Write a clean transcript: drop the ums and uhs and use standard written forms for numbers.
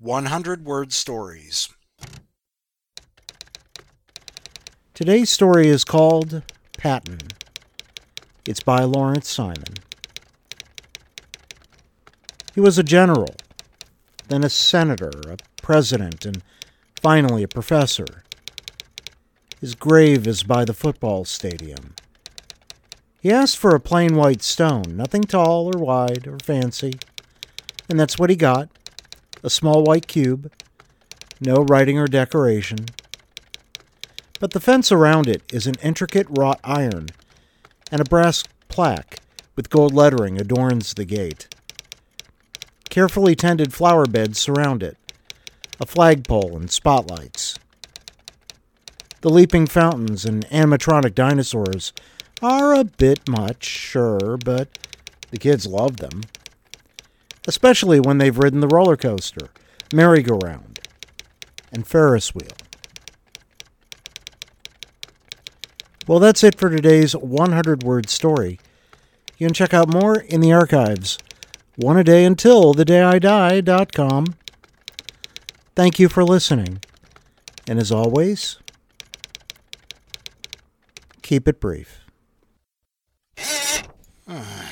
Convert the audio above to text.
100-word stories. Today's story is called Patton. It's by Lawrence Simon. He was a general, then a senator, a president, and finally a professor. His grave is by the football stadium. He asked for a plain white stone, nothing tall or wide or fancy, and that's what he got, a small white cube, no writing or decoration. But the fence around it is an intricate wrought iron, and a brass plaque with gold lettering adorns the gate. Carefully tended flower beds surround it, a flagpole and spotlights. The leaping fountains and animatronic dinosaurs are a bit much, sure, but the kids love them. Especially when they've ridden the roller coaster, merry-go-round, and Ferris wheel. Well, that's it for today's 100-word story. You can check out more in the archives. oneadayuntilthedayidie.com. Thank you for listening. And as always, keep it brief.